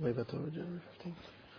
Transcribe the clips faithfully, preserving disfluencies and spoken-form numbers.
way back to January fifteenth.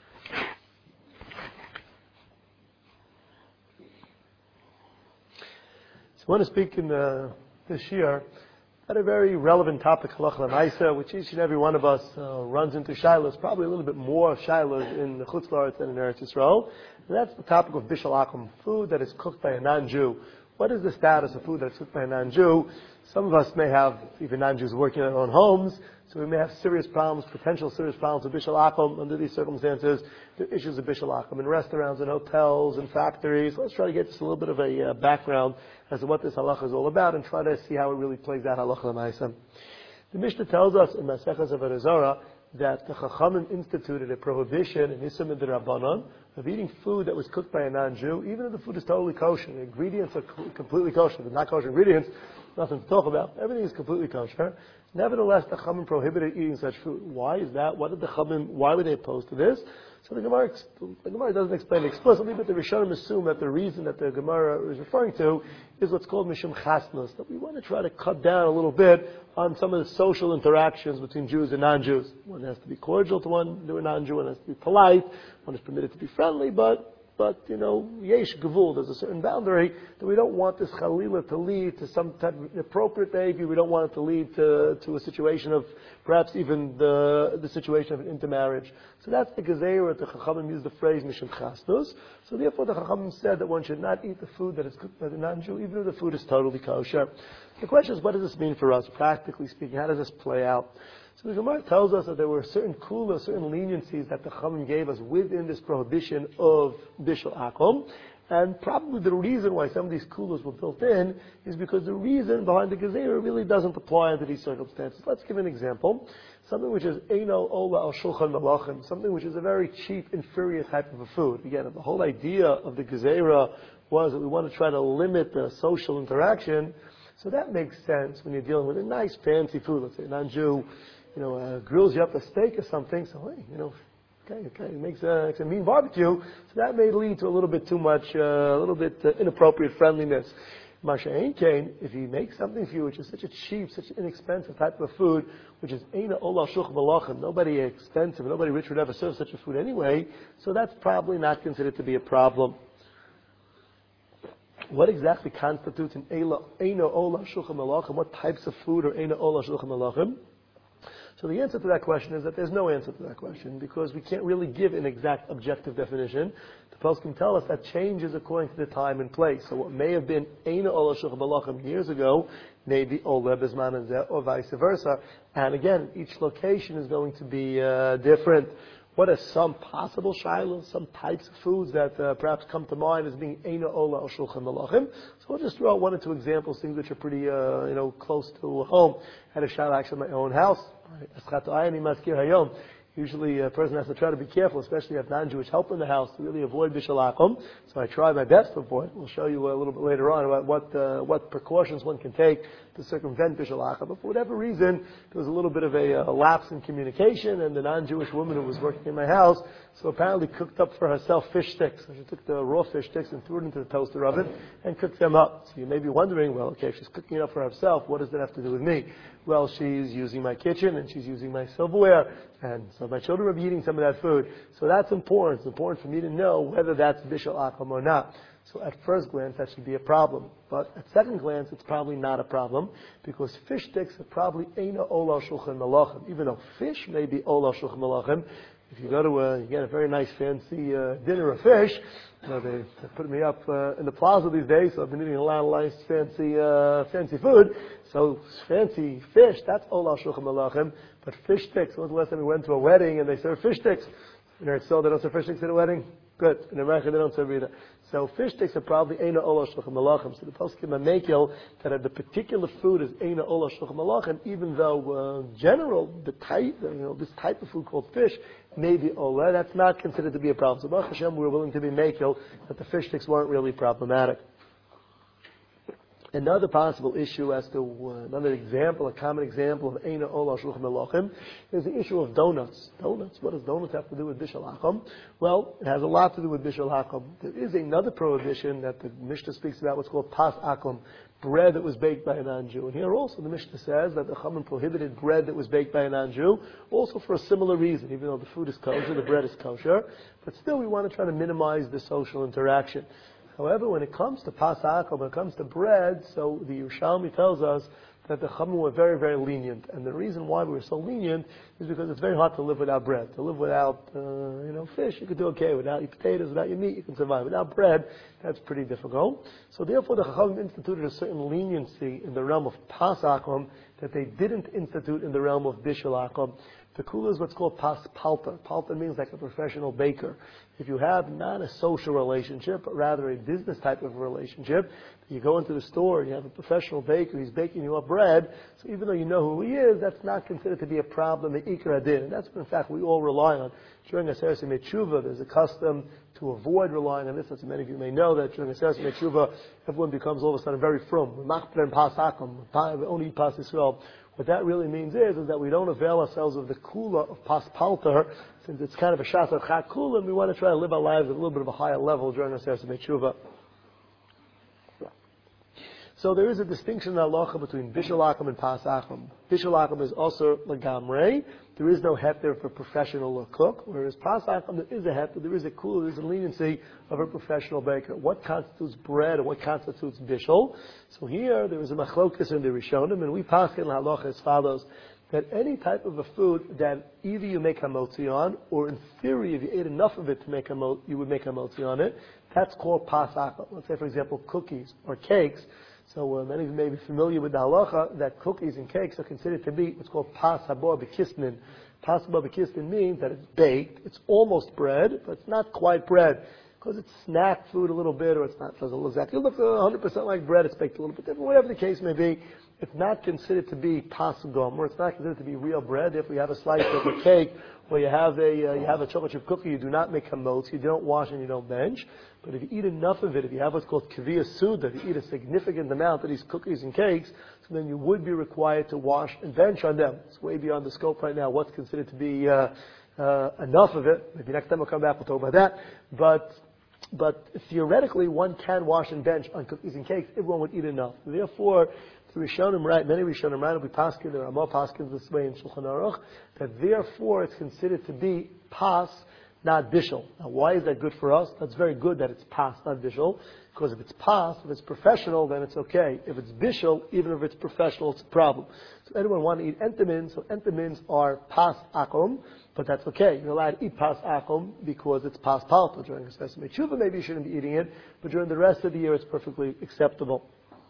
So I want to speak in uh, this year at a very relevant topic, Halacha L'Maisa, which each and every one of us uh, runs into shilos, probably a little bit more of shilos in the Chutz La'aretz than in Eretz Yisrael. And that's the topic of Bishul Akum, food that is cooked by a non-Jew. What is the status of food that's cooked by a non-Jew? Some of us may have even non-Jews working in their own homes, so we may have serious problems, potential serious problems with Bishul Akum. Under these circumstances, there are issues of Bishul Akum in restaurants and hotels and factories. Let's try to get just a little bit of a uh, background as to what this halacha is all about and try to see how it really plays out halacha l'maisa. The Mishnah tells us in Maseches Avodah Zarah that the Chachamim instituted a prohibition in Issa Midrabanan of eating food that was cooked by a non-Jew, even if the food is totally kosher. The ingredients are co- completely kosher. The not kosher ingredients, nothing to talk about. Everything is completely kosher. Nevertheless, the Chachamim prohibited eating such food. Why is that? What did the Chachamim, why were they opposed to this? So the Gemara, the Gemara doesn't explain it explicitly, but the Rishonim assume that the reason that the Gemara is referring to is what's called Mishum Chasnus, that we want to try to cut down a little bit on some of the social interactions between Jews and non-Jews. One has to be cordial to one to a non-Jew, one has to be polite, one is permitted to be friendly, but But, you know, yesh gevul, there's a certain boundary that we don't want this chalila to lead to some type of inappropriate behavior. We don't want it to lead to, to a situation of perhaps even the, the situation of an intermarriage. So that's the gezeira. The Chachamim used the phrase mishum chasnus. So therefore the Chachamim said that one should not eat the food that is cooked by the non-Jew, even if the food is totally kosher. The question is, what does this mean for us, practically speaking? How does this play out? So the Gemara tells us that there were certain kula, certain leniencies that the Chachamim gave us within this prohibition of Bishul Akum. And probably the reason why some of these kulas were built in is because the reason behind the Gezerah really doesn't apply under these circumstances. Let's give an example. Something which is Eino Ola Al Shulchan Malachim, something which is a very cheap, inferior type of a food. Again, the whole idea of the Gezerah was that we want to try to limit the social interaction. So that makes sense when you're dealing with a nice, fancy food. Let's say a non-Jew, you know, uh, grills you up a steak or something, so hey, you know, okay, okay, it makes a, makes a mean barbecue, so that may lead to a little bit too much, uh, a little bit uh, inappropriate friendliness. Masha Ein Kain, if he makes something for you which is such a cheap, such an inexpensive type of food, which is Eina Ola Shuch Malachim, nobody expensive, nobody rich would ever serve such a food anyway, so that's probably not considered to be a problem. What exactly constitutes an Eina Ola Shuch Malachim? What types of food are Eina Ola Shuch Malachim? So the answer to that question is that there's no answer to that question because we can't really give an exact objective definition. The poskim tell us that changes according to the time and place. So what may have been Eina Ola Shuch Malachim years ago, maybe Ola Bezman Hazeh, or vice versa. And again, each location is going to be uh, different. What are some possible shilos, some types of foods that uh, perhaps come to mind as being Eina Ola or Shulchan Malachim? So we'll just throw out one or two examples, things which are pretty, uh, you know, close to home. I had a shiloh actually in my own house. Usually a person has to try to be careful, especially if non-Jewish help in the house, to really avoid Bishul Akum. So I try my best to avoid. We'll show you a little bit later on about what uh, what precautions one can take to circumvent Bishul Akum. But for whatever reason, there was a little bit of a, a lapse in communication, and the non-Jewish woman who was working in my house, so apparently cooked up for herself fish sticks. So she took the raw fish sticks and threw it into the toaster oven and cooked them up. So you may be wondering, well, okay, if she's cooking it up for herself, what does that have to do with me? Well, she's using my kitchen and she's using my silverware, and so my children will be eating some of that food. So that's important. It's important for me to know whether that's Bishul Akum or not. So at first glance, that should be a problem. But at second glance, it's probably not a problem, because fish sticks are probably Eina Ola Shulchan Malachim. Even though fish may be Ola Shulchan Malachim, if you go to a, you get a very nice fancy uh, dinner of fish, you know, they, they put me up uh, in the plaza these days, so I've been eating a lot of nice fancy, uh, fancy food. So fancy fish, that's Ola Shulchan Malachim. But fish sticks, when was the last time we went to a wedding and they serve fish sticks? In Eretz Yisrael, they don't serve fish sticks at a wedding? Good. In America, they don't serve either. So fish sticks are probably Eina Ola Shulchan Malachim. So the poskim are makil that the particular food is Eina Ola Shulchan Malachim, even though uh, general, the type, you know, this type of food called fish may be Ola, that's not considered to be a problem. So Baruch Hashem, we were willing to be makil that the fish sticks weren't really problematic. Another possible issue as to uh, another example, a common example of Eina Ola Shulchan Melachim, is the issue of donuts. Donuts. What does donuts have to do with Bishul Acham? Well, it has a lot to do with Bishul Acham. There is another prohibition that the Mishnah speaks about, what's called Pas Acham, bread that was baked by a non-Jew. And here also the Mishnah says that the Chachamim prohibited bread that was baked by a non-Jew, also for a similar reason, even though the food is kosher, the bread is kosher, but still we want to try to minimize the social interaction. However, when it comes to Pas Acham, when it comes to bread, so the Yerushalmi tells us that the Chachamim were very, very lenient. And the reason why we were so lenient is because it's very hard to live without bread. To live without, uh, you know, fish, you could do okay. Without your potatoes, without your meat, you can survive. Without bread, that's pretty difficult. So therefore, the Chachamim instituted a certain leniency in the realm of Pas Acham that they didn't institute in the realm of Bishul Acham. The kula is what's called pas palta. Palta means like a professional baker. If you have not a social relationship, but rather a business type of relationship, you go into the store and you have a professional baker, he's baking you up bread, so even though you know who he is, that's not considered to be a problem, the ikar adin. And that's what in fact we all rely on. During Aseret Tshuva, there's a custom to avoid relying on this, as many of you may know that during Aseret Tshuva, everyone becomes all of a sudden very frum. Machpren pas akum, only pas Yisrael. What that really means is, is that we don't avail ourselves of the kula of pas palter, since it's kind of a shasar chak kula, and we want to try to live our lives at a little bit of a higher level during our Aseret Tshuva. So there is a distinction in halacha between Bishul Acham and Pas Acham. Bishul Acham is also legamrei. There is no heter for professional or cook, whereas Pas Acham there is a heter, there is a kula, there is a leniency of a professional baker. What constitutes bread or what constitutes bishul? So here there is a machlokas in the Rishonim, and we pass in halacha as follows: that any type of a food that either you make hamotzi on, or in theory, if you ate enough of it to make hamotzi, you would make hamotzi on it. That's called Pas Acham. Let's say, for example, cookies or cakes. So uh, many of you may be familiar with the halacha that cookies and cakes are considered to be what's called pas habor b'kisnin. Pas habor b'kisnin means that it's baked, it's almost bread, but it's not quite bread. Because it's snack food a little bit, or it's not, it doesn't look exactly, it looks one hundred percent like bread, it's baked a little bit different, whatever the case may be. It's not considered to be pas gomer, it's not considered to be real bread. If we have a slice of a cake, or you have a, uh, you have a chocolate chip cookie, you do not make hamotzi, you don't wash and you don't bench. But if you eat enough of it, if you have what's called kaviyah suda, if you eat a significant amount of these cookies and cakes, so then you would be required to wash and bench on them. It's way beyond the scope right now what's considered to be uh, uh, enough of it. Maybe next time we'll come back, we'll talk about that. But But theoretically, one can wash and bench on cookies and cakes if one would eat enough. Therefore, the Rishonim write, many Rishonim write, we paskin, there are more paskins this way in Shulchan Aruch, that therefore it's considered to be pas, not bishul. Now, why is that good for us? That's very good that it's pas, not bishul, because if it's pas, if it's professional, then it's okay. If it's bishul, even if it's professional, it's a problem. So anyone want to eat entamins, so entamins are pas akum, but that's okay. You're allowed to eat pas akum because it's pas palpa. During the Sesame Tshuva, maybe you shouldn't be eating it, but during the rest of the year, it's perfectly acceptable.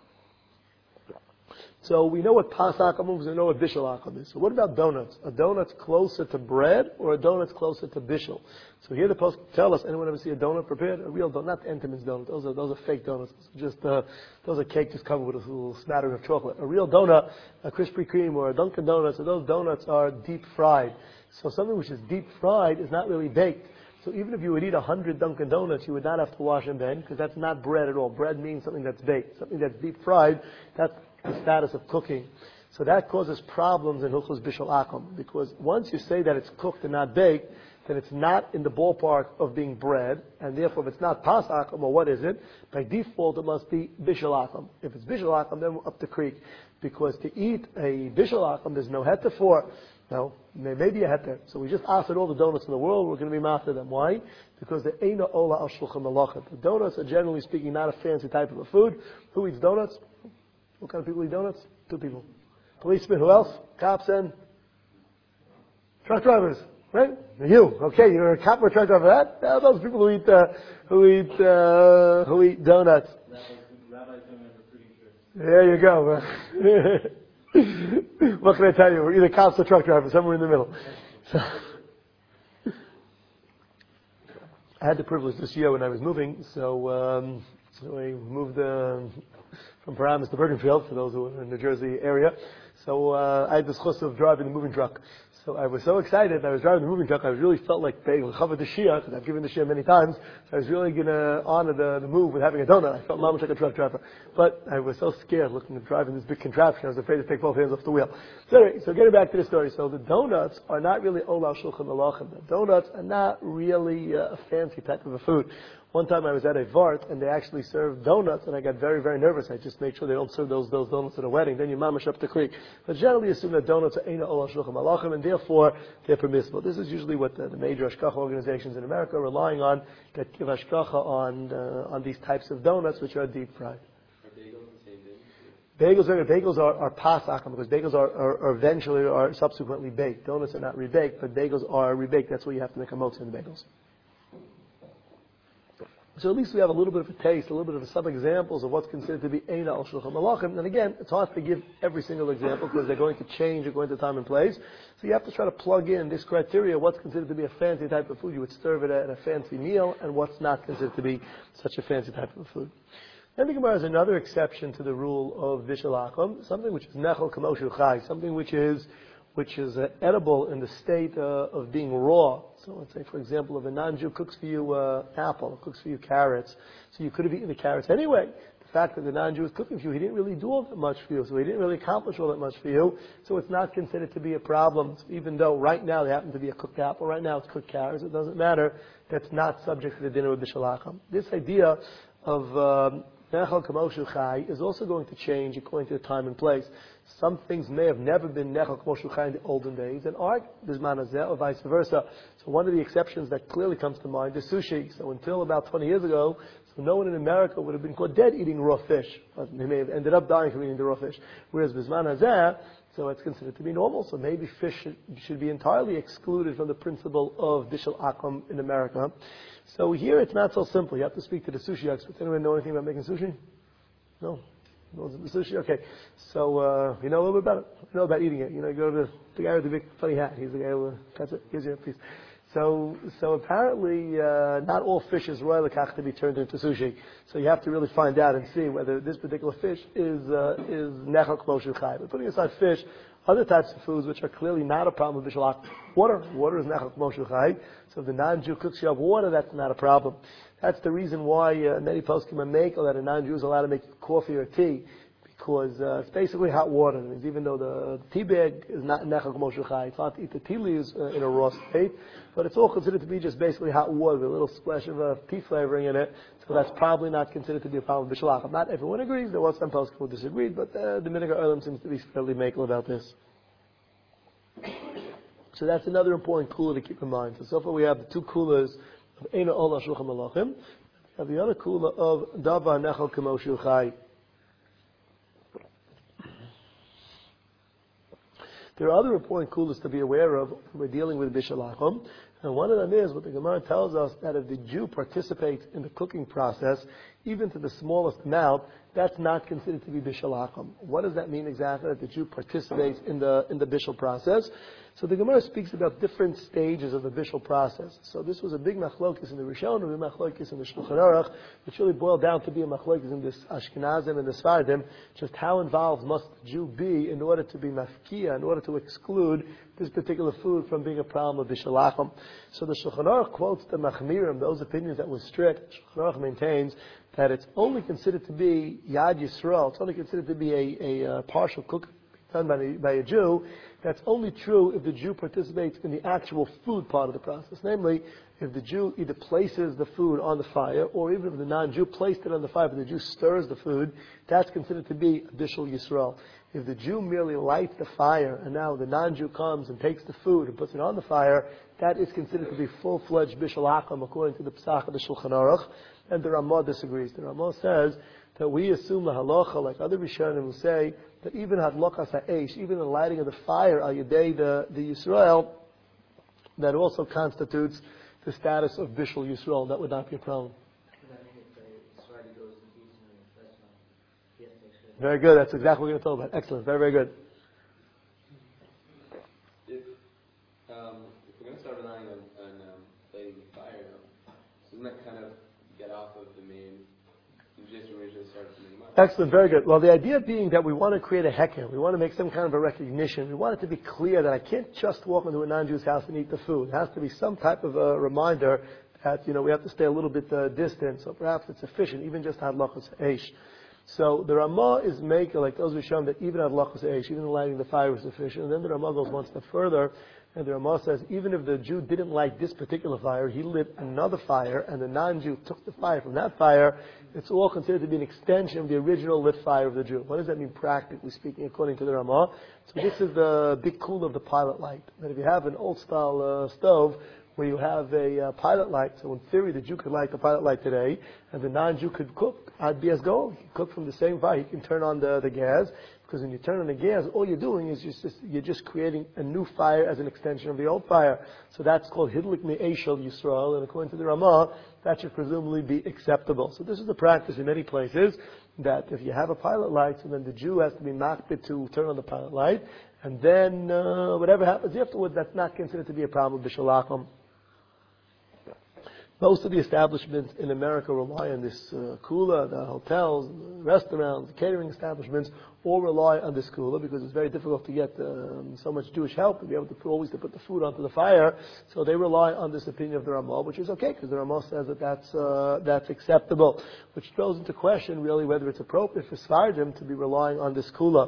So we know what pas akum is, we know what bishul akum is. So what about donuts? A donut's closer to bread, or a donut's closer to bishul? So here the post tell us, anyone ever see a donut prepared? A real donut, not the Entenmann's donut. Those are, those are fake donuts. Just, uh, those are cake just covered with a little smattering of chocolate. A real donut, a Krispy Kreme or a Dunkin' Donuts, so those donuts are deep fried. So something which is deep fried is not really baked. So even if you would eat a hundred Dunkin' Donuts, you would not have to wash and bend, because that's not bread at all. Bread means something that's baked. Something that's deep fried, that's the status of cooking. So that causes problems in Hilchos Bishul Akum, because once you say that it's cooked and not baked, then it's not in the ballpark of being bread, and therefore if it's not Pas Akum, or what is it? By default it must be Bishul Akum. If it's Bishul Akum, then we're up the creek, because to eat a Bishul Akum, there's no heter for. No, maybe a heter. So we just offered all the donuts in the world, we're going to be after them. Why? Because the Eina Ola al Shulchan Melachim. The donuts are generally speaking not a fancy type of a food. Who eats donuts? What kind of people eat donuts? Two people. Policemen, who else? Cops and truck drivers, right? You, okay, you're a cop or a truck driver. That, that those people who eat, uh, who eat, uh, who eat donuts. There you go. What can I tell you? We're either cops or truck drivers, somewhere in the middle. So, I had the privilege this year when I was moving, so, um, so I moved, uh, from Paramus to Bergenfield, for those who are in the New Jersey area. So uh, I had this chus of driving the moving truck. So I was so excited. I was driving the moving truck. I really felt like bagel covered the shia because I've given the shia many times. So I was really going to honor the, the move with having a donut. I felt mamash like a truck driver. But I was so scared looking at driving this big contraption. I was afraid to take both hands off the wheel. So anyway, so getting back to the story. So the donuts are not really olah shulchan alachim. The donuts are not really uh, a fancy type of a food. One time I was at a Vart and they actually served donuts and I got very, very nervous. I just made sure they don't serve those those donuts at a wedding. Then you mamash up the creek. But generally assume that donuts are eina olah shulchan alachim and therefore they're permissible. This is usually what the, the major hashkacha organizations in America are relying on, that give hashkacha on uh, on these types of donuts which are deep fried. Are bagels the same thing? Bagels are bagels are, are pasachim because bagels are, are, are eventually are subsequently baked. Donuts are not rebaked, but bagels are rebaked. That's why you have to make a motzi in the bagels. So at least we have a little bit of a taste, a little bit of some examples of what's considered to be eina al shulchan alachim. And again, it's hard to give every single example because they're going to change according to time and place. So you have to try to plug in this criteria, what's considered to be a fancy type of food, you would serve it at a fancy meal, and what's not considered to be such a fancy type of food. Then the Gemara has another exception to the rule of bishul akum, something which is nechel kamoshu chai, something which is which is uh, edible in the state uh, of being raw. So let's say, for example, if a non-Jew cooks for you uh, apple, or cooks for you carrots, so you could have eaten the carrots anyway. The fact that the non-Jew was cooking for you, he didn't really do all that much for you, so he didn't really accomplish all that much for you, so it's not considered to be a problem. So even though right now there happens to be a cooked apple, right now it's cooked carrots, it doesn't matter. That's not subject to the dinner of bishul akum. This idea of um, Nechel Kamoshu Chai is also going to change according to the time and place. Some things may have never been Nechel Kamoshu Chai in the olden days and are Bisman Hazeh or vice versa. So one of the exceptions that clearly comes to mind is sushi. So until about twenty years ago, so no one in America would have been caught dead eating raw fish. They may have ended up dying from eating the raw fish. Whereas Bisman Hazeh, so it's considered to be normal. So maybe fish should, should be entirely excluded from the principle of bishul akum in America. So here it's not so simple. You have to speak to the sushi experts. Anyone know anything about making sushi? No? No, the sushi? Okay. So, uh, you know a little bit about it. You know about eating it. You know, you go to the, the guy with the big funny hat. He's the guy who cuts it. Gives you a piece. So, so apparently, uh, not all fish is royal to be turned into sushi. So you have to really find out and see whether this particular fish is, uh, is nechel k'moshu chai. But putting aside fish, other types of foods which are clearly not a problem with bishul akum. Water. Water is nechel k'moshu chai. So if the non-Jew cooks you up water, that's not a problem. That's the reason why uh, many poskim make that a non-Jew is allowed to make coffee or tea. Because uh, it's basically hot water. It means even though the tea bag is not nechel k'moshu chai, it's hard to eat the tea leaves uh, in a raw state, but it's all considered to be just basically hot water with a little splash of uh, tea flavoring in it. So that's probably not considered to be a problem with bishul akum. Not everyone agrees. There was some poskim who disagreed, but uh, the Minhag HaOlam seems to be fairly makel about this. So that's another important kula to keep in mind. So so far we have the two kulas of eina olah shulchan alachim. We have the other kula of davar nechel k'moshu chai. There are other important kulas to be aware of when we're dealing with bishul akum. And one of them is what the Gemara tells us, that if the Jew participates in the cooking process, even to the smallest amount, that's not considered to be bishul akum. What does that mean exactly, that the Jew participates in the in the bishul process? So the Gemara speaks about different stages of the bishul process. So this was a big machlokes in the Rishon, a big machlokes in the Shulchan Aruch, which really boiled down to be a machlokes in this Ashkenazim and the Sfardim, just how involved must the Jew be in order to be mafkia, in order to exclude this particular food from being a problem of bishul akum. So the Shulchan Aruch quotes the Machmirim, those opinions that were strict. Shulchan Aruch maintains that it's only considered to be Yad Yisrael, it's only considered to be a, a, a partial cook done by, by a Jew. That's only true if the Jew participates in the actual food part of the process. Namely, if the Jew either places the food on the fire, or even if the non-Jew placed it on the fire, but the Jew stirs the food, that's considered to be bishul Yisrael. If the Jew merely lights the fire, and now the non-Jew comes and takes the food and puts it on the fire, that is considered to be full-fledged bishul akum according to the Pesach of the Shulchan Aruch. And the Ramah disagrees. The Ramah says that we assume the halacha, like other Rishonim will say, that even hadlokas ha'esh, even the lighting of the fire al yedei the the Yisrael, that also constitutes the status of bishul Yisrael. That would not be a problem. Very good. That's exactly what we're going to talk about. Excellent. Very, very good. If, um, if we're going to start relying on, on um, lighting the fire, doesn't that kind of get off of the main? this generation started to make money. Excellent, very good. Well, the idea being that we want to create a heker. We want to make some kind of a recognition. We want it to be clear that I can't just walk into a non-Jew's house and eat the food. It has to be some type of a reminder that, you know, we have to stay a little bit uh, distant. So perhaps it's sufficient, even just hadlachos eish. So the Ramah is making, like those who shown that even hadlachos eish, even lighting the fire is sufficient. And then the Ramah goes one step further. And the Ramah says, even if the Jew didn't light this particular fire, he lit another fire, and the non-Jew took the fire from that fire, it's all considered to be an extension of the original lit fire of the Jew. What does that mean practically speaking, according to the Ramah? So this is the big cool of the pilot light. That if you have an old-style uh, stove, where you have a uh, pilot light, so in theory the Jew could light the pilot light today, and the non-Jew could cook ad bias go. He can cook from the same fire. He can turn on the, the gas, because when you turn on the gas, all you're doing is just, just you're just creating a new fire as an extension of the old fire. So that's called hidlik me'eshel Yisrael, and according to the Ramah, that should presumably be acceptable. So this is the practice in many places, that if you have a pilot light, so then the Jew has to be makbid to turn on the pilot light, and then uh, whatever happens afterwards, that's not considered to be a problem of b'shalachim. Most of the establishments in America rely on this uh, kula. The hotels, the restaurants, the catering establishments all rely on this kula because it's very difficult to get um, so much Jewish help to be able to put, always to put the food onto the fire. So they rely on this opinion of the Ramah, which is okay because the Ramah says that that's uh, that's acceptable, which throws into question really whether it's appropriate for Sfardim to be relying on this kula.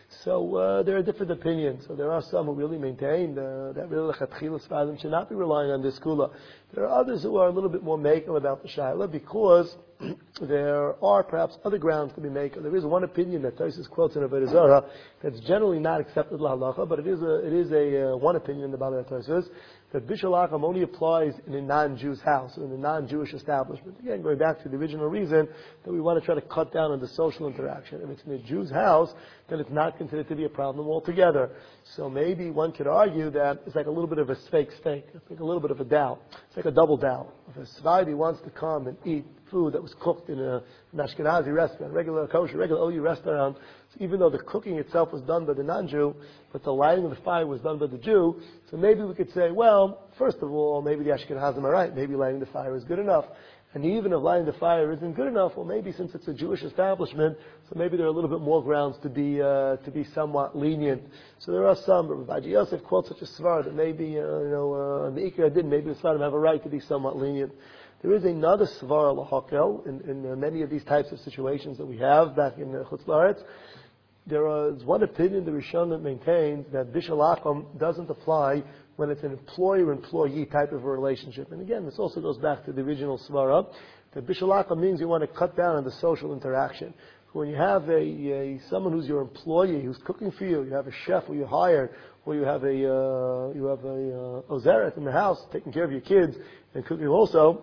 So uh, there are different opinions. So there are some who really maintain uh, that really lechatchila Sfardim should not be relying on this kula. There are others who are a little bit more makel about the shaila because there are perhaps other grounds to be makel. There is one opinion that Tosfos quotes in Avodah Zarah that's generally not accepted lahalacha, but it is a it is a uh, one opinion in the Balei Tosfos that b'shalachim only applies in a non-Jew's house, in a non-Jewish establishment. Again, going back to the original reason that we want to try to cut down on the social interaction. If it's in a Jew's house, then it's not considered to be a problem altogether. So maybe one could argue that it's like a little bit of a fake steak. It's like a little bit of a doubt. It's like a double doubt. If a Sfardi wants to come and eat food that was cooked in a, an Ashkenazi restaurant, regular kosher, regular O U restaurant, so even though the cooking itself was done by the non-Jew, but the lighting of the fire was done by the Jew, so maybe we could say, well, first of all, maybe the Ashkenazim are right. Maybe lighting the fire is good enough. And even if lighting the fire isn't good enough, well, maybe since it's a Jewish establishment, so maybe there are a little bit more grounds to be uh, to be somewhat lenient. So there are some. Rabbi Yosef quotes such a svar that maybe, uh, you know, uh, the Ikra didn't. Maybe the Svardim have a right to be somewhat lenient. There is another svar lahakel in, in uh, many of these types of situations that we have back in uh, Chutz La'aretz. There is one opinion, the Rishon, that maintains that b'shalachim doesn't apply when it's an employer-employee type of a relationship. And again, this also goes back to the original svara, that b'shalachim means you want to cut down on the social interaction. When you have a, a someone who's your employee, who's cooking for you, you have a chef who you hired, or you have a uh, you have a uh, ozeret in the house taking care of your kids and cooking also.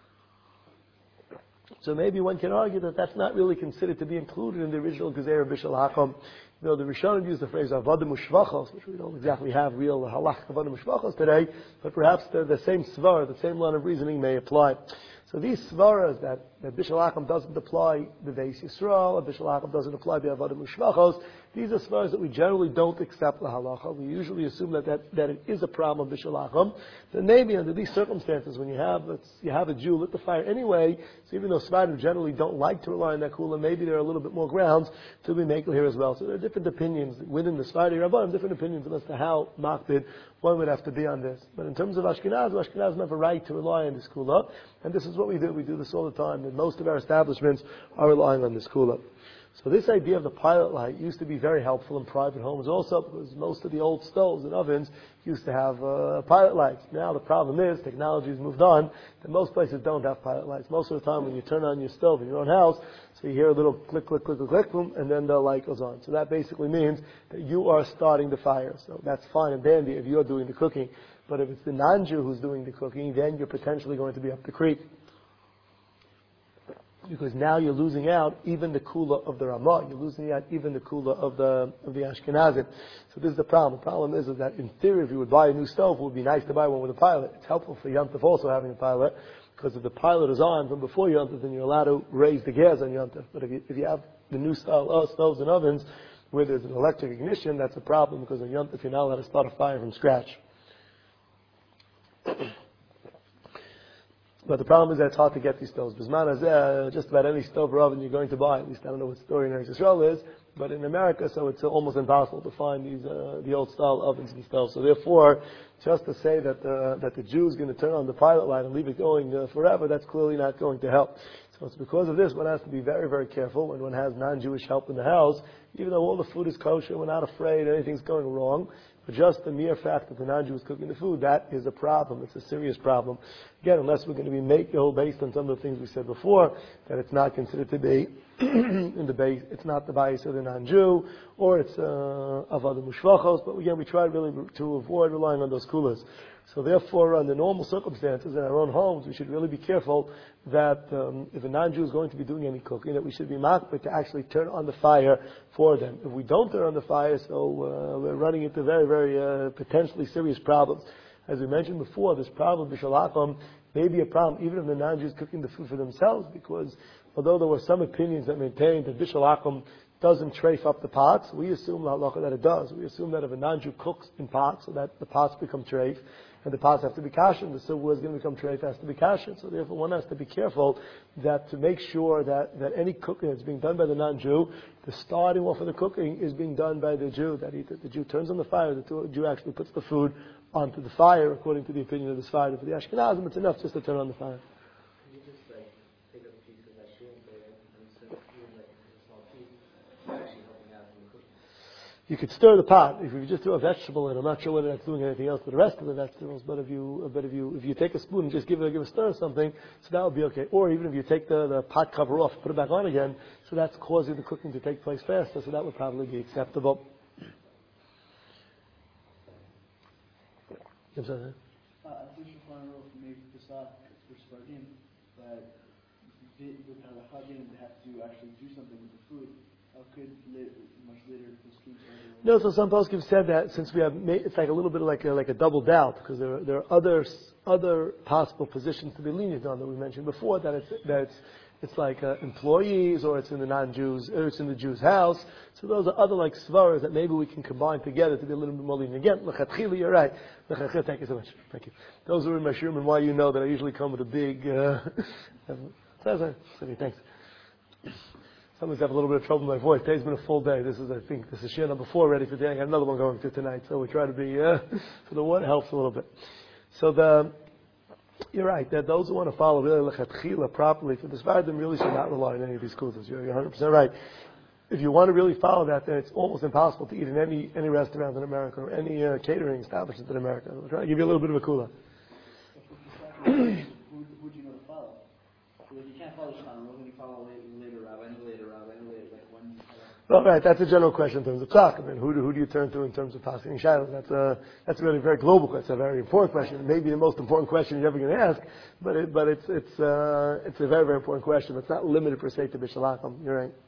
So maybe one can argue that that's not really considered to be included in the original Gezerah B'Shal Hacham. You know, the Rishonim use the phrase Avodim Ushvachos, which we don't exactly have real halach Avodim Ushvachos today, but perhaps the, the same svar, the same line of reasoning may apply. So these svaras that, that B'Shal Hacham doesn't apply the Beis Yisrael, or B'Shal Hacham doesn't apply the Avodim Ushvachos, these are svaras that we generally don't accept the halacha. We usually assume that, that, that it is a problem of B'Shal Hacham. Then maybe under these circumstances, when you have you have a Jew lit the fire anyway, so even though Svardim generally don't like to rely on that kula, maybe there are a little bit more grounds to be makel here as well. So there are different opinions within the Svardi Rabbanim, different opinions as to how makbid one would have to be on this. But in terms of Ashkenaz, Ashkenaz have a right to rely on this kula, and this is what we do. We do this all the time, and most of our establishments are relying on this kula. So this idea of the pilot light used to be very helpful in private homes also, because most of the old stoves and ovens used to have uh, pilot lights. Now the problem is, technology has moved on, that most places don't have pilot lights. Most of the time when you turn on your stove in your own house, so you hear a little click, click, click, click, click, boom, and then the light goes on. So that basically means that you are starting the fire. So that's fine and dandy if you're doing the cooking. But if it's the non-Jew who's doing the cooking, then you're potentially going to be up the creek. Because now you're losing out even the kula of the Ramah. You're losing out even the kula of the of the Ashkenazim. So this is the problem. The problem is, is that in theory, if you would buy a new stove, it would be nice to buy one with a pilot. It's helpful for Yom Tov also having a pilot, because if the pilot is on from before Yom Tov, then you're allowed to raise the gas on Yom Tov. But if you, if you have the new style uh, stoves and ovens where there's an electric ignition, that's a problem, because on Yom Tov you're not allowed to start a fire from scratch. But the problem is that it's hard to get these stoves. Bisman hazeh, just about any stove or oven you're going to buy, at least I don't know what story in Eretz Yisrael is, but in America, so it's almost impossible to find these uh, the old style ovens and stoves. So therefore, just to say that uh, that the Jew is going to turn on the pilot light and leave it going uh, forever, that's clearly not going to help. So it's because of this one has to be very, very careful when one has non-Jewish help in the house. Even though all the food is kosher, we're not afraid anything's going wrong. But just the mere fact that the non-Jew is cooking the food, that is a problem. It's a serious problem. Again, unless we're going to be makel based on some of the things we said before, that it's not considered to be in the base, it's not the bias of the non-Jew, or it's uh, of other mushvachos. But again, we try really to avoid relying on those kulas. So therefore, under normal circumstances in our own homes, we should really be careful that um, if a non-Jew is going to be doing any cooking, that we should be makbid to actually turn on the fire for them. If we don't turn on the fire, so uh, we're running into very, very uh, potentially serious problems. As we mentioned before, this problem, b'shalachim, may be a problem even if the non-Jews cooking the food for themselves, because although there were some opinions that maintained that b'shalachim doesn't trafe up the pots, we assume that it does. We assume that if a non-Jew cooks in pots, so that the pots become trafe, and the pots have to be kasher, the silverware is going to become treif, has to be kasher. So therefore one has to be careful that to make sure that, that any cooking that's being done by the non-Jew, the starting off of the cooking is being done by the Jew, that he, the Jew turns on the fire, the Jew actually puts the food onto the fire according to the opinion of the Sfardim. For the Ashkenazim, it's enough just to turn on the fire. Can you just like take up a piece of that shrimp and instead of doing like a small piece, you're actually helping out in the cooking? You could stir the pot. If you just do a vegetable in, I'm not sure whether that's doing anything else with the rest of the vegetables, but if you, but if you, if you take a spoon and just give it, give a stir or something, so that would be okay. Or even if you take the, the pot cover off, put it back on again, so that's causing the cooking to take place faster, so that would probably be acceptable. Uh, I think you find out from maybe Pesach for Sfardim that with Halachadin they have to actually do something with the food. How could later, much later poskim? No, so some poskim said that since we have, made, it's like a little bit like a, like a double doubt because there are, there are other other possible positions to be lenient on that we mentioned before, that it's that it's it's like uh, employees, or it's in the non-Jews, or it's in the Jew's house. So those are other like svaras that maybe we can combine together to be a little bit more lenient. Again, l'chatchila, you're right. L'chatchila, thank you so much. Thank you. Those are in my shirim, and why you know that I usually come with a big. Uh, thanks. Sometimes I have a little bit of trouble with my voice. Today's been a full day. This is, I think, this is shir number four ready for today. I got another one going to tonight, so we try to be. Uh, so the one helps a little bit. So the. You're right, that those who want to follow really l'chatchila properly, for the Sfardim really should not rely on any of these kutas. You're, you're one hundred percent right. If you want to really follow that, then it's almost impossible to eat in any any restaurant in America or any uh, catering establishment in America. I'll try to give you a little bit of a kula. who, who do you know to follow? So if you can't follow Shana, then you follow later, later rabbi, and later rabbi, and later, like when. Well, right, that's a general question in terms of Pesach. I mean, who do, who do you turn to in terms of passing Shiloh? That's a, that's a really very global question. It's a very important question. Maybe the most important question you're ever going to ask, but it, but it's, it's, uh, it's a very, very important question. It's not limited per se to Bishalachim. You're right.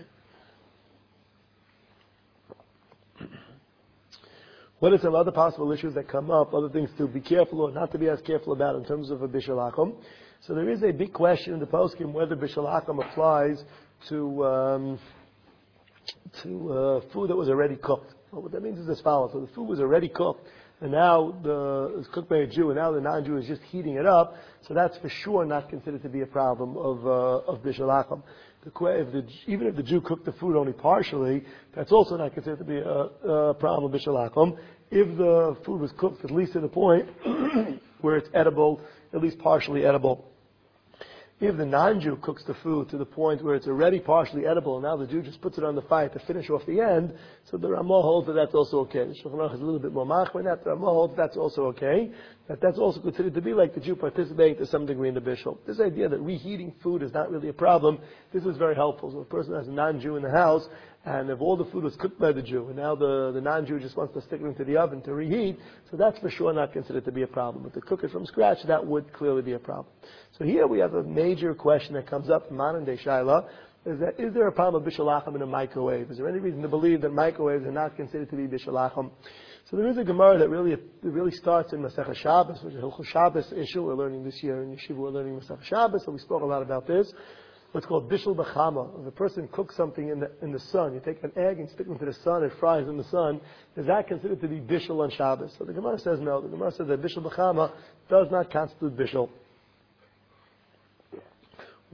Right. What are some other possible issues that come up, other things to be careful or not to be as careful about in terms of a Bishalachim? So there is a big question in the poskim whether Bishalachim applies to, um, to uh, food that was already cooked. Well, what that means is as follows. So the food was already cooked, and now the, it's cooked by a Jew, and now the non-Jew is just heating it up, so that's for sure not considered to be a problem of, uh, of Bishalachim. If the, even if the Jew cooked the food only partially, that's also not considered to be a, a problem of Bishalachim. If the food was cooked at least to the point where it's edible, at least partially edible. If the non-Jew cooks the food to the point where it's already partially edible, and now the Jew just puts it on the fire to finish off the end, so the Ramah holds that that's also okay. The Shulchan Aruch is a little bit more machmir in that. The Ramah holds that's also okay. That that's also considered to be like the Jew participating to some degree in the bishul. This idea that reheating food is not really a problem, this is very helpful. So if a person has a non-Jew in the house, and if all the food was cooked by the Jew, and now the, the non-Jew just wants to stick it into the oven to reheat, so that's for sure not considered to be a problem. But to cook it from scratch, that would clearly be a problem. So here we have a major question that comes up in modern day Shaila, is that, is there a problem of Bishalachim in a microwave? Is there any reason to believe that microwaves are not considered to be Bishalachim? So there is a Gemara that really, that really starts in Masechah Shabbos, which is a Hilchos Shabbos issue. We're learning this year in Yeshiva, we're learning Masechah Shabbos, so we spoke a lot about this. What's called bishul b'chama. If a person cooks something in the in the sun, you take an egg and stick it into the sun, it fries in the sun, is that considered to be bishul on Shabbos? So the Gemara says no. The Gemara says that bishul b'chama does not constitute bishul.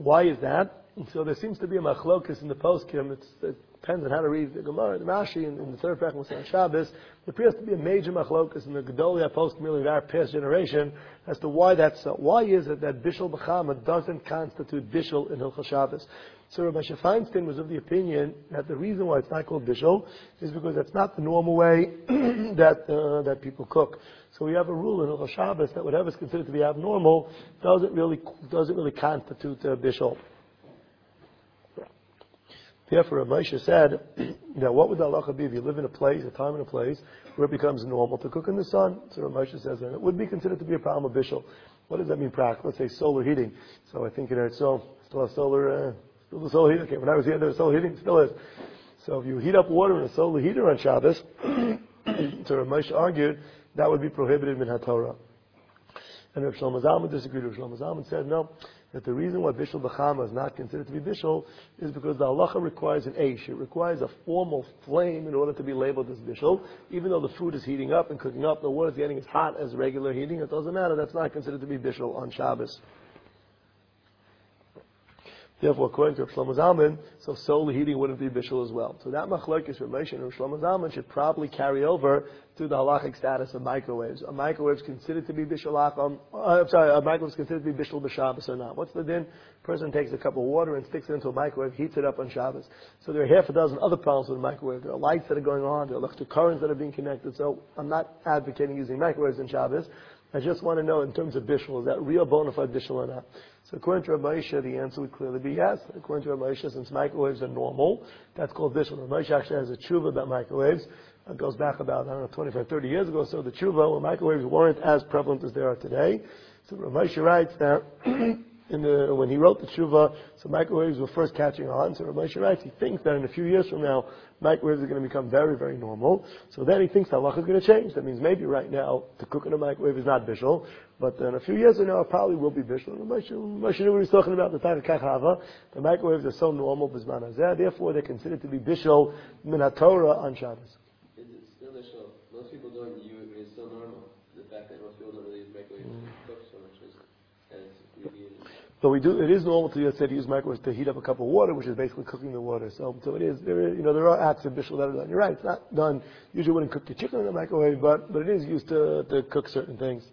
Why is that? And so there seems to be a machlokus in the poskim. It's, it depends on how to read the Gemara, the Rashi, and, and the third parak on Shabbos. There appears to be a major machlokus in the Gedolia poskim of our past generation as to why that's so. Why is it that Bishul B'chama doesn't constitute Bishul in Hilchos Shabbos? So Rabbi Moshe Feinstein was of the opinion that the reason why it's not called Bishul is because that's not the normal way that uh, that people cook. So we have a rule in Hilchos Shabbos that whatever is considered to be abnormal doesn't really doesn't really constitute uh, Bishul. Therefore, Rav Moshe said, now what would the halacha be if you live in a place, a time and a place, where it becomes normal to cook in the sun? So Rav Moshe says that it would be considered to be a problem of bishul. What does that mean practically? Let's say solar heating. So I think in Eretz Yisrael, still have solar, uh, still the solar heating. Okay, when I was here, there was solar heating, still is. So if you heat up water in a solar heater on Shabbos, so Rav Moshe argued, that would be prohibited min HaTorah. And Rav Shlomo Zalman disagreed. Rav Shlomo Zalman said, no, that the reason why Bishul B'chama is not considered to be Bishul is because the halacha requires an eish. It requires a formal flame in order to be labeled as Bishul. Even though the food is heating up and cooking up, the water is getting as hot as regular heating, it doesn't matter. That's not considered to be Bishul on Shabbos. Therefore, according to Rav Shlomo Zalman, so solar heating wouldn't be bishul as well. So that machlokes Rav Moshe and Rav Shlomo Zalman should probably carry over to the halachic status of microwaves. A microwave is considered to be bishul um, uh, I'm sorry, a microwave is considered to be bishul b'Shabbos or not. What's the din? A person takes a cup of water and sticks it into a microwave, heats it up on Shabbos. So there are half a dozen other problems with a microwave. There are lights that are going on, there are electric currents that are being connected. So I'm not advocating using microwaves in Shabbos. I just want to know in terms of bishul, is that real bona fide bishul or not? So according to Rav Moshe, the answer would clearly be yes. According to Rav Moshe, since microwaves are normal, that's called bishul. Rav Moshe actually has a tshuva about microwaves. It goes back about, I don't know, twenty-five, thirty years ago. So the tshuva, when microwaves weren't as prevalent as they are today. So Rav Moshe writes that in the, when he wrote the tshuva, so microwaves were first catching on. So Rav Moshe writes, he thinks that in a few years from now, microwaves are going to become very, very normal. So then he thinks halacha is going to change. That means maybe right now, to cook in a microwave is not bishul, but in a few years from now, it probably will be bishul. Moshe, Moshe knew what he was talking about, the time of the microwaves are so normal, bizman hazeh, therefore they're considered to be bishul min HaTorah on Shabbos. It's still bishul. Most people don't use, it's still normal. The fact that most people don't really use microwaves mm. to cook so much is, and it's really But we do. It is normal to, let's say, to use microwaves to heat up a cup of water, which is basically cooking the water. So, so it is. There, is, you know, there are acts of bishul that are done. You're right. It's not done. Usually, wouldn't cook the chicken in a microwave, but but it is used to to cook certain things.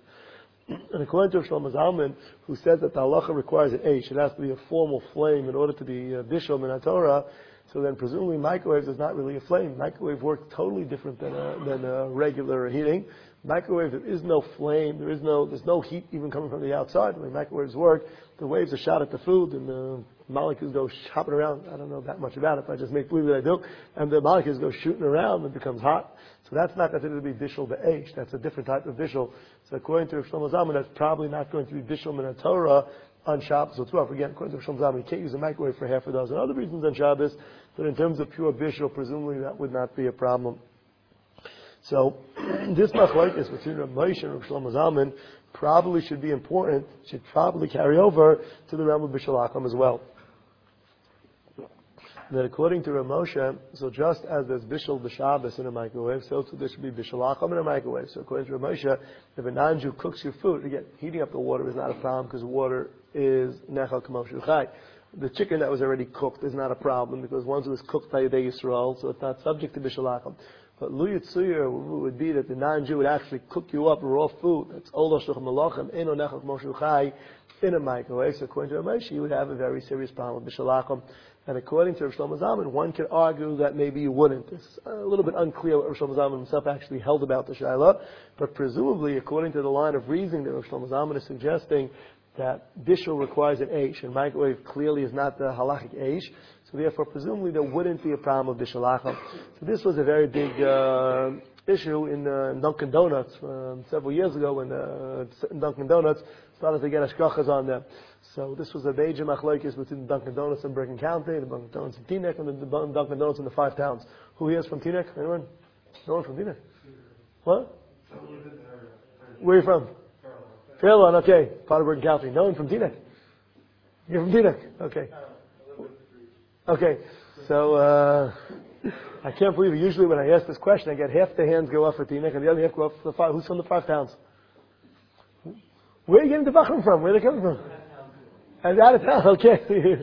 And according to Shlomo Zalman, who says that the halacha requires an eish, it has to be a formal flame in order to be uh, bishul min HaTorah. So then, presumably, microwaves is not really a flame. Microwave works totally different than a, than a regular heating. Microwave, there is no flame, there is no, there's no heat even coming from the outside. The way microwaves work, the waves are shot at the food and the molecules go hopping around. I don't know that much about it, but I just make believe that I do. And the molecules go shooting around and it becomes hot. So that's not considered to be bishul b'eish. That's a different type of bishul. So according to Shlomo Zalman, that's probably not going to be bishul min HaTorah on Shabbos. So twelve, again, according to Shlomo Zalman, you can't use a microwave for half a dozen other reasons on Shabbos, but in terms of pure bishul, presumably that would not be a problem. So, this machlokes between Rav Moshe and Rav Shlomo Zalman probably should be important, should probably carry over to the realm of Bishul Acham as well. That according to Rav Moshe, so just as there's Bishul B'Shabbos in a microwave, so too there should be Bishul Acham in a microwave. So according to Rav Moshe, if a non-Jew cooks your food, again, heating up the water is not a problem because water is Nechal K'mo Shel Chai. The chicken that was already cooked is not a problem because once it was cooked by Yedei Yisrael, so it's not subject to Bishul Acham. But Lu Yitzuyer would be that the non-Jew would actually cook you up raw food. That's Olo Shluch Malachim, Eno Nechal K'mo Shel Chai, in a microwave. So according to Rav Moshe, you would have a very serious problem with Bishul Acham. And according to Rav Shlomo Zalman, one could argue that maybe you wouldn't. It's a little bit unclear what Rav Shlomo Zalman himself actually held about the Shaila, but presumably, according to the line of reasoning that Rav Shlomo Zalman is suggesting, that bishul requires an eish, and microwave clearly is not the halachic eish, so therefore, presumably, there wouldn't be a problem of bishul acham. So this was a very big uh, issue in uh, Dunkin' Donuts um, several years ago when uh, Dunkin' Donuts started to get ashkrachas on them. So this was a major machlokes between Dunkin' Donuts in Bergen County, the Dunkin' Donuts in Teaneck, and the Dunkin' Donuts in the five towns. Who here is from Teaneck? Anyone? No one from Teaneck? What? Where are you from? Fairlawn, okay. Part of Bergen County. No one from Teaneck? You're from Teaneck? Okay. Okay. So, uh, I can't believe it. Usually when I ask this question, I get half the hands go up for Teaneck and the other half go up for the five. Who's from the five towns? Where are you getting the Bachram from? Where are they coming from? And out of town, okay.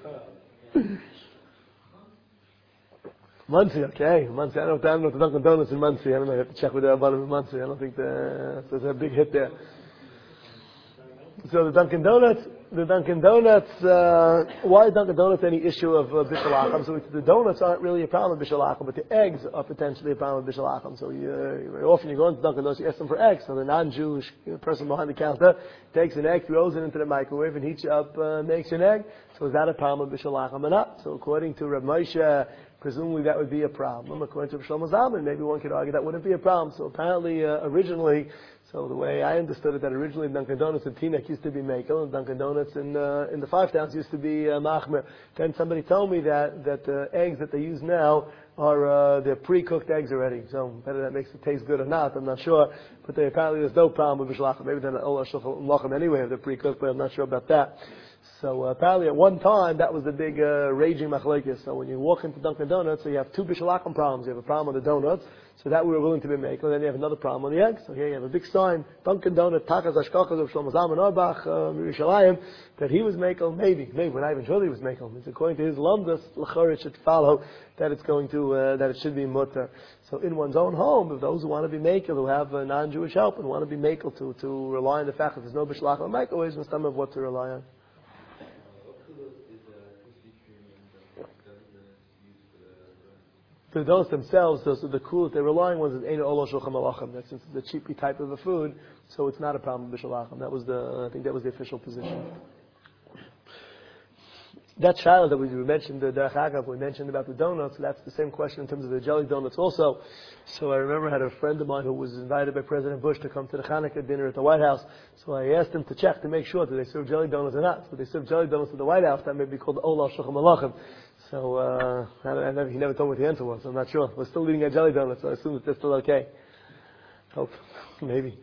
Muncie, okay. Muncie, I don't, I don't know if the Dunkin' Donuts in Muncie. I don't know. I have to check with the bottom in Muncie. I don't think the, there's a big hit there. So the Dunkin' Donuts, the Dunkin' Donuts, uh, why is Dunkin' Donuts any issue of uh, Bishul Acham? So the donuts aren't really a problem with Bishul Acham, but the eggs are potentially a problem with Bishul Acham. So you, uh, very often you go into Dunkin' Donuts, you ask them for eggs. So the non-Jewish person behind the counter takes an egg, throws it into the microwave, and heats it up, uh, makes an egg. So is that a problem with Bishul Acham or not? So according to Rav Moshe, presumably that would be a problem. According to Shlomo Zalman, maybe one could argue that wouldn't be a problem. So apparently, uh, originally, so the way I understood it, that originally Dunkin' Donuts in Teaneck used to be Mekel, and Dunkin' Donuts in uh, in the Five Towns used to be uh, Machmer. Then somebody told me that that the eggs that they use now are uh, they're pre-cooked eggs already. So whether that makes it taste good or not, I'm not sure. But they, apparently there's no problem with Bishul Acham. Maybe they're not Ola Shulchan Lachem anyway if they're pre-cooked, but I'm not sure about that. So uh, apparently at one time that was the big uh, raging machlokes. So when you walk into Dunkin' Donuts, so you have two Bishul Acham problems. You have a problem with the donuts, so that we were willing to be making, and then you have another problem on the eggs. So here you have a big sign, Dunkin' Donuts, Takas Ashkachas of Shlomo Zalman Auerbach, Yerushalayim, that he was making, maybe, maybe, we're not even sure that he was making. It's according to his lumdus, l'chor it should follow that it's going to, uh, that it should be mutter. So in one's own home, if those who want to be makel, who have uh, non-Jewish help and want to be makel to, to rely on the fact that there's no Bishul Acham microwaves, and some of what to rely on. The donuts themselves, those are the cool, they're relying on is Eino Olo Shulchan Malachim. That since it's a cheapy type of a food, so it's not a problem with Bishul Acham. That was the, I think that was the official position. That child that we mentioned, the Derech Agav, we mentioned about the donuts, that's the same question in terms of the jelly donuts also. So I remember I had a friend of mine who was invited by President Bush to come to the Hanukkah dinner at the White House. So I asked him to check to make sure that they serve jelly donuts or not. So they serve jelly donuts at the White House, that may be called Ola Shulchan Malachim. So uh, I, I never, he never told me what the answer was, so I'm not sure. We're still eating a jelly donut, so I assume that they're still okay. Hope. Maybe.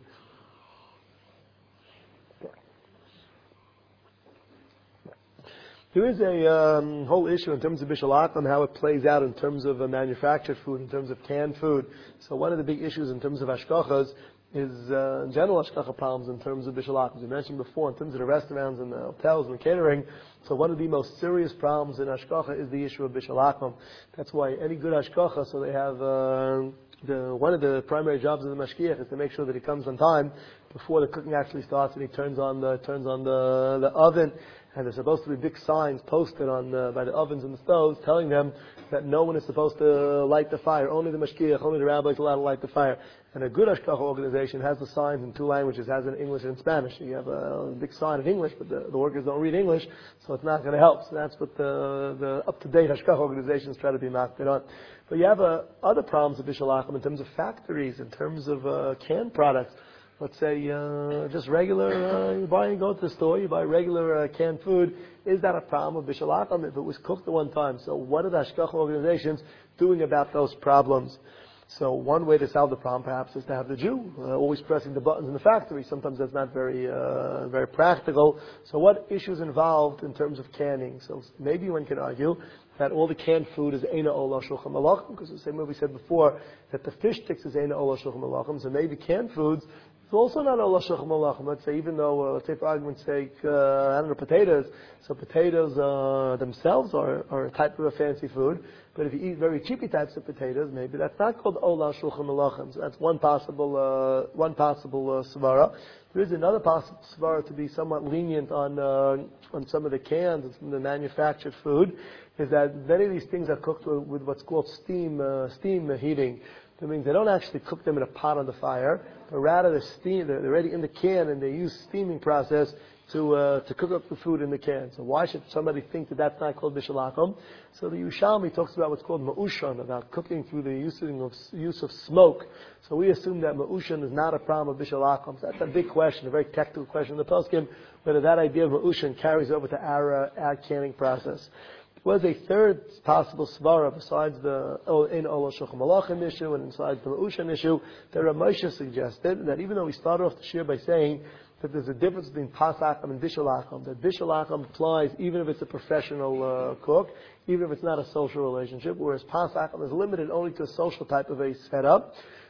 There is a um, whole issue in terms of Bishul Acham, how it plays out in terms of uh, manufactured food, in terms of canned food. So one of the big issues in terms of Ashkachas is uh, general Ashkacha problems in terms of Bishul Acham. As we mentioned before, in terms of the restaurants and the hotels and the catering, so one of the most serious problems in Ashkacha is the issue of Bishul Acham. That's why any good Ashkacha, so they have uh, the one of the primary jobs of the mashgiach is to make sure that he comes on time before the cooking actually starts, and he turns on the turns on the the oven. And there's supposed to be big signs posted on uh, by the ovens and the stoves telling them that no one is supposed to light the fire. Only the mashgiach, only the rabbi is allowed to light the fire. And a good Ashkacha organization has the signs in two languages, has it in English and in Spanish. You have a big sign in English, but the, the workers don't read English, so it's not going to help. So that's what the, the up-to-date Ashkacha organizations try to be marked on. But you have uh, other problems with Bishul Acham in terms of factories, in terms of uh, canned products. Let's say uh, just regular, uh, you buy and go to the store, you buy regular uh, canned food. Is that a problem with Bishul Acham if it was cooked at one time? So what are the Ashkacha organizations doing about those problems? So one way to solve the problem perhaps is to have the Jew uh, always pressing the buttons in the factory. Sometimes that's not very uh, very practical. So what issues involved in terms of canning? So maybe one can argue that all the canned food is Eina Ola Shulchan Malachim, because the same way we said before that the fish sticks is Eina Ola Shulchan Malachim. So maybe canned foods it's also not Ola Shulchan Malachim. Let's say, even though, uh, let's say for argument's sake, uh, I don't know, potatoes. So potatoes uh, themselves are, are a type of a fancy food. But if you eat very cheapy types of potatoes, maybe that's not called Ola Shulchan Malachim. So that's one possible, uh, one possible uh, svara. There is another possible svara to be somewhat lenient on uh, on some of the cans and some of the manufactured food, is that many of these things are cooked with, with what's called steam uh, steam heating. That means they don't actually cook them in a pot on the fire, but rather they're steam, they're already in the can, and they use steaming process to uh, to cook up the food in the can. So why should somebody think that that's not called Bishul Acham? So the Yerushalmi talks about what's called ma'ushan, about cooking through the use of, use of smoke. So we assume that ma'ushan is not a problem of Bishul Acham. So that's a big question, a very technical question in the poskim, whether that idea of ma'ushan carries over to our, uh, our canning process. Was a third possible svara besides the in Ola Shulchan Malachim issue and inside the Ma'ushan issue that Rav Moshe suggested that even though we started off the shir by saying that there's a difference between Pas Acham and Bishul Acham, that Bishul Acham applies even if it's a professional uh, cook, even if it's not a social relationship, whereas Pas Acham is limited only to a social type of a setup.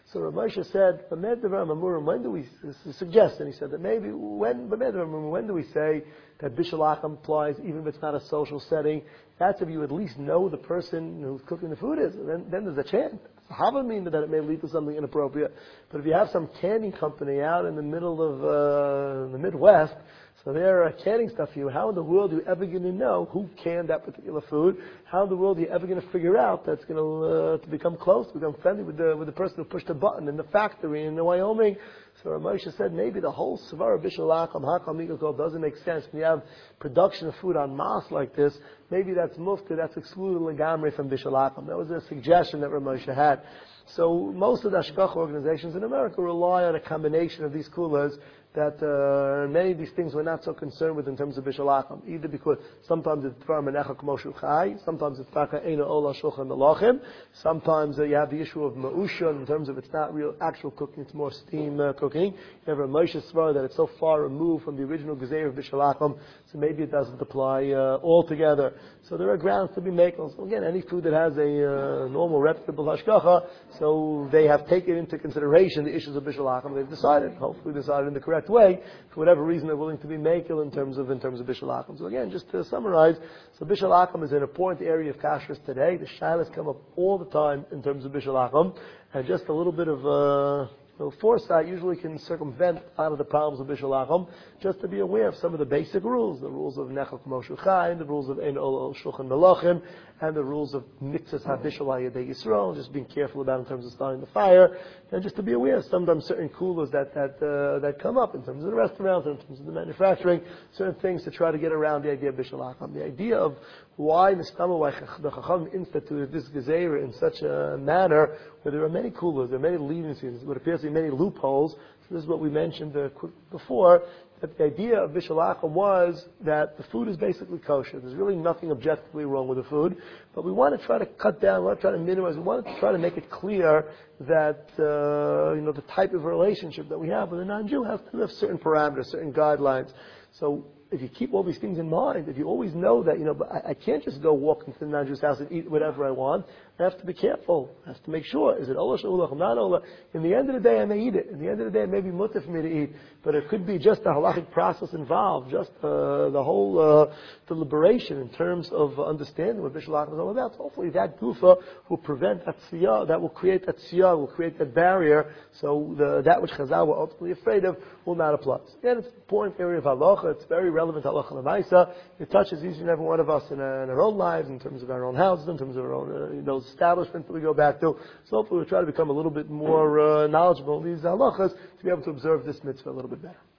So Rav Moshe said, "B'med devar mamurim." When do we suggest? And he said that maybe when b'med devar mamurim, when do we say that bishul acham applies, even if it's not a social setting? That's if you at least know the person who's cooking the food is. And then, then there's a chance. Hava mean that it may lead to something inappropriate. But if you have some canning company out in the middle of uh, the Midwest, so they're uh, canning stuff for you, how in the world are you ever going to know who canned that particular food? How in the world are you ever going to figure out that's going to uh, to become close, to become friendly with the with the person who pushed the button in the factory in Wyoming? So Rav Moshe said maybe the whole Svara Bishul Acham Hakam Mikol doesn't make sense when you have production of food on mass like this. Maybe that's mufti, that's excluded legamri from Bishul Acham. That was a suggestion that Rav Moshe had. So most of the Hashgacha organizations in America rely on a combination of these coolers that uh, many of these things we're not so concerned with in terms of Bishul Acham. Either because sometimes it's Dvar Menecha K'mo Shu Chai, sometimes it's Taka Eina Ola Shulchan Melachim, sometimes uh, you have the issue of Ma'usha in terms of it's not real actual cooking, it's more steam uh, cooking. You have a Moshe Svar that it's so far removed from the original Gezeir of Bishul Acham, so maybe it doesn't apply uh, altogether. So there are grounds to be makel. So again, any food that has a uh, normal reputable Hashgacha, so they have taken into consideration the issues of Bishul Acham. They've decided, hopefully decided in the correct way, for whatever reason they're willing to be makel in terms of in terms of Bishul Acham. So again, just to summarize, so Bishul Acham is an important area of kashrus today. The shilas come up all the time in terms of Bishul Acham, and just a little bit of uh, well, foresight usually can circumvent a lot of the problems of Bishul Acham, just to be aware of some of the basic rules, the rules of Nechel K'mo Shu Chai, the rules of Ein Ol Shulchan Melachim, and the rules of Mitzvahs HaBishul HaYadei Yisrael, just being careful about in terms of starting the fire, and just to be aware of sometimes certain coolers that that uh, that come up in terms of the restaurants, in terms of the manufacturing, certain things to try to get around the idea of Bishul Acham. The idea of why Nistama, why the Chacham instituted this Gezeira in such a manner, where there are many coolers, there are many leniencies, what appears to be many loopholes. So this is what we mentioned uh, before, that the idea of Bishul Acham was that the food is basically kosher. There's really nothing objectively wrong with the food, but we want to try to cut down, we want to try to minimize, we want to try to make it clear that uh, you know the type of relationship that we have with a non-Jew has to have certain parameters, certain guidelines. So if you keep all these things in mind, if you always know that, you know, but I, I can't just go walk into the non-Jew's house and eat whatever I want, I have to be careful. I have to make sure, is it Ola Shulach, not Ola? In the end of the day, I may eat it. In the end of the day, it may be mutter for me to eat, but it could be just a halachic process involved, just uh, the whole uh, deliberation in terms of understanding what Bishul Acham is all about. So hopefully that gufa will prevent that siyah, that will create that siyah, will create that barrier, so the, that which Chazal were ultimately afraid of will not apply. So again, it's an important area of halacha. It's very relevant to halacha l'maisa. It touches each and every one of us in, uh, in our own lives, in terms of our own houses, in terms of our own uh, those establishments that we go back to. So hopefully we'll try to become a little bit more uh, knowledgeable in these halachas to be able to observe this mitzvah a little bit better.